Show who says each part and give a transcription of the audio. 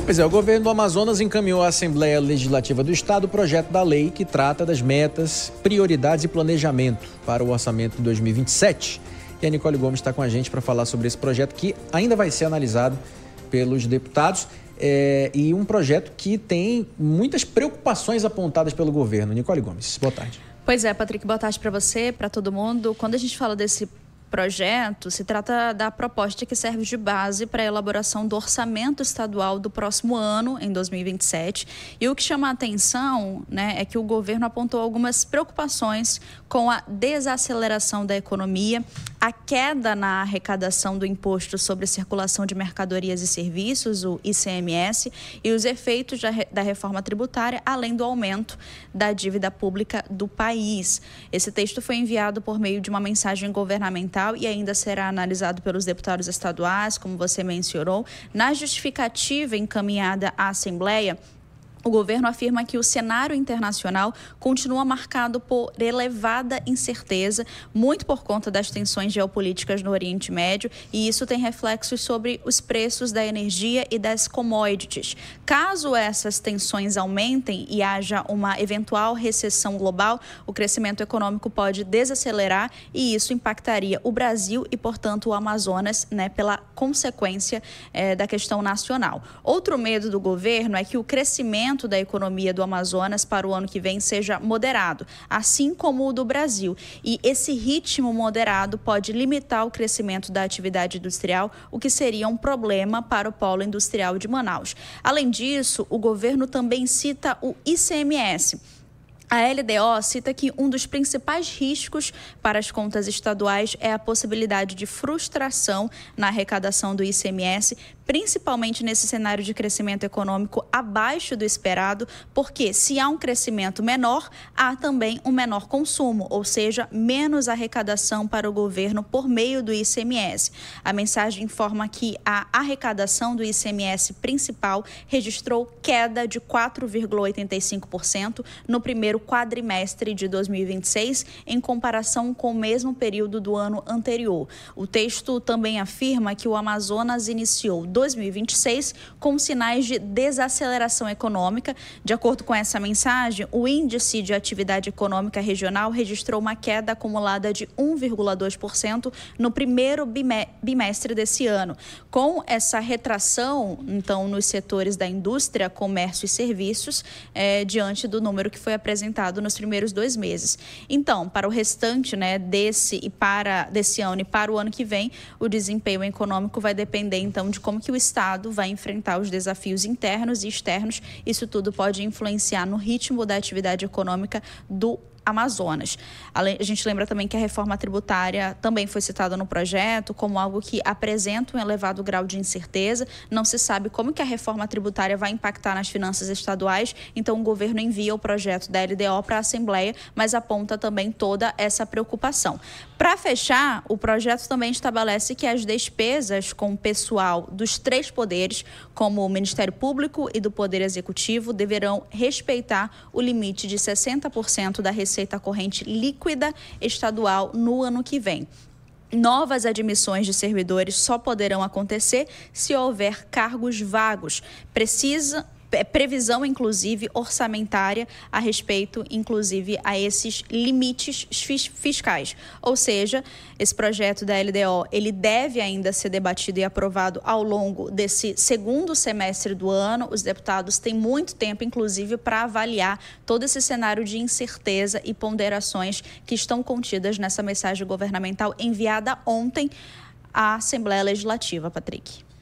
Speaker 1: Pois é, o governo do Amazonas encaminhou à Assembleia Legislativa do Estado o projeto da lei que trata das metas, prioridades e planejamento para o orçamento de 2027. E a Nicole Gomes está com a gente para falar sobre esse projeto que ainda vai ser analisado pelos deputados e um projeto que tem muitas preocupações apontadas pelo governo. Nicole Gomes, boa tarde.
Speaker 2: Pois é, Patrick, boa tarde para você, para todo mundo. Quando a gente fala desse projeto, se trata da proposta que serve de base para a elaboração do orçamento estadual do próximo ano, em 2027. E o que chama a atenção, é que o governo apontou algumas preocupações com a desaceleração da economia, a queda na arrecadação do Imposto sobre a Circulação de Mercadorias e Serviços, o ICMS, e os efeitos da reforma tributária, além do aumento da dívida pública do país. Esse texto foi enviado por meio de uma mensagem governamental e ainda será analisado pelos deputados estaduais, como você mencionou. Na justificativa encaminhada à Assembleia, o governo afirma que o cenário internacional continua marcado por elevada incerteza, muito por conta das tensões geopolíticas no Oriente Médio, e isso tem reflexos sobre os preços da energia e das commodities. Caso essas tensões aumentem e haja uma eventual recessão global, o crescimento econômico pode desacelerar e isso impactaria o Brasil e, portanto, o Amazonas, pela consequência da questão nacional. Outro medo do governo é que o crescimento da economia do Amazonas para o ano que vem seja moderado, assim como o do Brasil. E esse ritmo moderado pode limitar o crescimento da atividade industrial, o que seria um problema para o polo industrial de Manaus. Além disso, o governo também cita o ICMS. A LDO cita que um dos principais riscos para as contas estaduais é a possibilidade de frustração na arrecadação do ICMS, principalmente nesse cenário de crescimento econômico abaixo do esperado, porque se há um crescimento menor, há também um menor consumo, ou seja, menos arrecadação para o governo por meio do ICMS. A mensagem informa que a arrecadação do ICMS principal registrou queda de 4,85% no primeiro quadrimestre de 2026, em comparação com o mesmo período do ano anterior. O texto também afirma que o Amazonas iniciou 2026 com sinais de desaceleração econômica. De acordo com essa mensagem, o índice de atividade econômica regional registrou uma queda acumulada de 1,2% no primeiro bimestre desse ano. Com essa retração, então, nos setores da indústria, comércio e serviços, diante do número que foi apresentado nos primeiros 2 meses. Então, para o restante desse ano e para o ano que vem, o desempenho econômico vai depender, então, de como que o Estado vai enfrentar os desafios internos e externos. Isso tudo pode influenciar no ritmo da atividade econômica do Amazonas. A gente lembra também que a reforma tributária também foi citada no projeto como algo que apresenta um elevado grau de incerteza. Não se sabe como que a reforma tributária vai impactar nas finanças estaduais, então o governo envia o projeto da LDO para a Assembleia, mas aponta também toda essa preocupação. Para fechar, o projeto também estabelece que as despesas com o pessoal dos 3 poderes, como o Ministério Público e do Poder Executivo, deverão respeitar o limite de 60% da receita corrente líquida estadual no ano que vem. Novas admissões de servidores só poderão acontecer se houver cargos vagos. Previsão, inclusive, orçamentária a respeito, inclusive, a esses limites fiscais. Ou seja, esse projeto da LDO, ele deve ainda ser debatido e aprovado ao longo desse segundo semestre do ano. Os deputados têm muito tempo, inclusive, para avaliar todo esse cenário de incerteza e ponderações que estão contidas nessa mensagem governamental enviada ontem à Assembleia Legislativa, Patrick.